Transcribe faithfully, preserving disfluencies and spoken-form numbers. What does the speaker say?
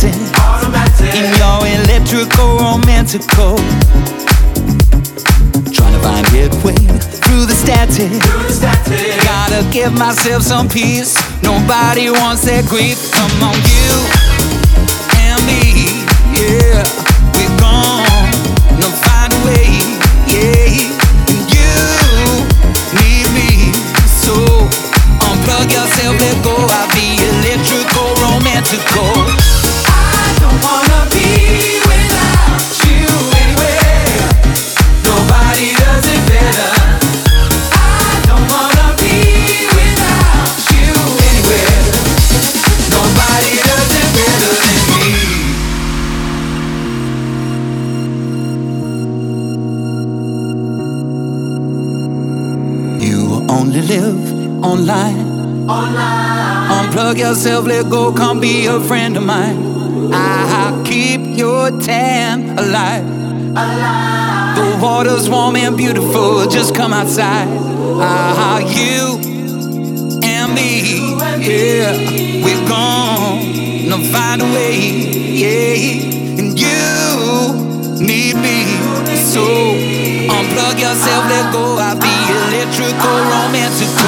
automatic, automatic. In your electrical, romantical. Trying to find headway through the static. Through the static. Gotta give myself some peace. Nobody wants that grief. Come on, you and me, yeah. We're gonna find a way, yeah. And you need me, so unplug yourself, let go. I'll be electrical, romantical. I don't wanna be without you anywhere. Nobody does it better. I don't wanna be without you anywhere. Nobody does it better than me. You only live online. Online. Unplug yourself, let go, come be a friend of mine. I'll keep your tan alive. Alive. The water's warm and beautiful, just come outside. Ah, you and me, yeah. We're gonna find a way, yeah. And you need me, so unplug yourself, let go. I'll be electrical, romantic.